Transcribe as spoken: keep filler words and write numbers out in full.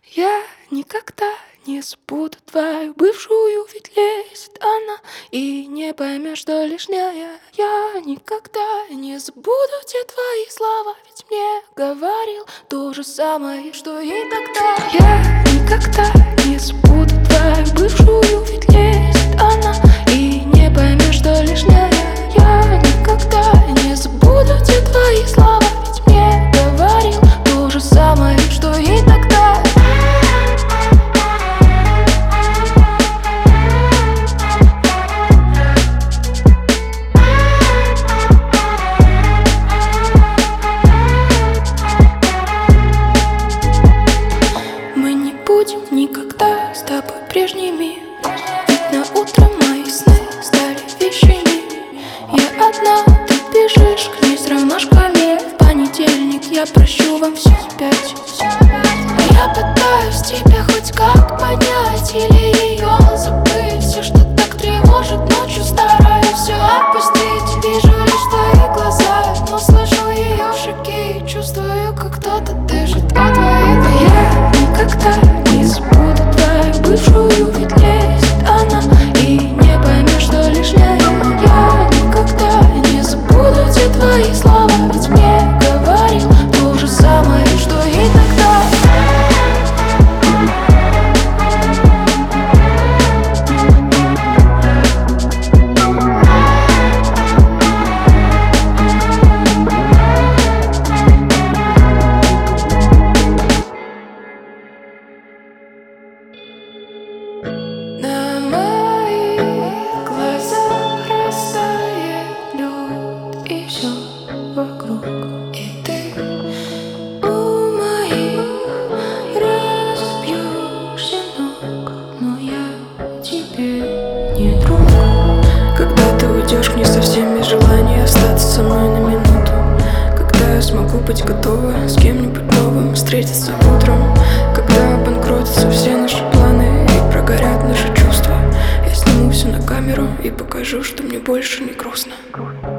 Я никогда не забуду твою бывшую, ведь лезет она, и не поймешь, что лишняя. Я никогда не забуду те твои слова, ведь мне говорил то же самое, что и тогда. Я никогда не забуду твою бывшую, ведь лезет она, и не поймешь, что лишняя. Я никогда не забуду те твои слова, ведь мне говорил то же самое, что и тогда. Будем никогда с тобой прежними, ведь на утро мои сны стали вещами. Я одна, ты бежишь к ней с ромашками. В понедельник я прощу вам все опять. Я пытаюсь тебя хоть как поднять или ее забыть. Все, что так тревожит ночью, стараюсь все отпустить. Вижу лишь твои глаза, но слышу ее шаги. Чувствую, как кто-то дышит по твоей душе. Я никогда не забуду твою бывшую, ведь лезет она, и не поймешь, что лишняя. Я никогда не забуду те твои слова, ведь мне говорил то же самое, что и тогда. На моих глазах растает лед, и все вокруг, и ты у моих разбьешься ног, но я тебе не друг. Когда ты уйдешь к ней со всеми желания остаться со мной на минуту, когда я смогу быть готова с кем-нибудь новым встретиться утром, когда обанкротятся все наши планы и прогорят наши чувства, я сниму все на камеру и покажу, что мне больше не грустно.